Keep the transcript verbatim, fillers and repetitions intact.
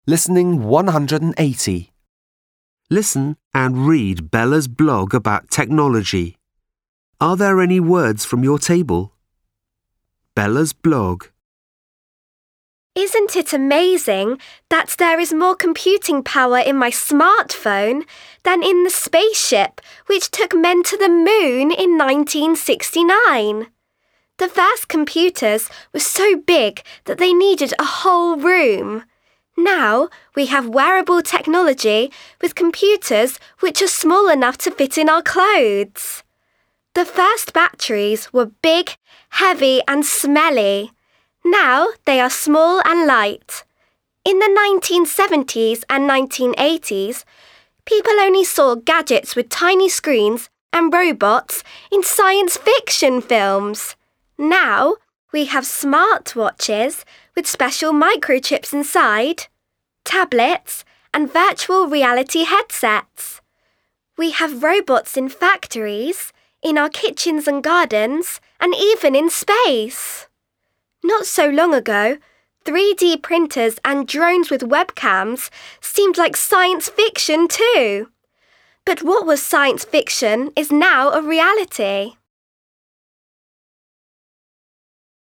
Listening one hundred eighty. Listen and read Bella's blog about technology. Are there any words from your table? Bella's blog. Isn't it amazing that there is more computing power in my smartphone than in the spaceship which took men to the moon in nineteen sixty-nine? The first computers were so big that they needed a whole room. Now we have wearable technology with computers which are small enough to fit in our clothes. The first batteries were big, heavy and smelly. Now they are small and light. In the nineteen seventies and nineteen eighties, people only saw gadgets with tiny screens and robots in science fiction films. Now we have smartwatches with special microchips inside, tablets and virtual reality headsets. We have robots in factories, in our kitchens and gardens, and even in space. Not so long ago, three D printers and drones with webcams seemed like science fiction too. But what was science fiction is now a reality.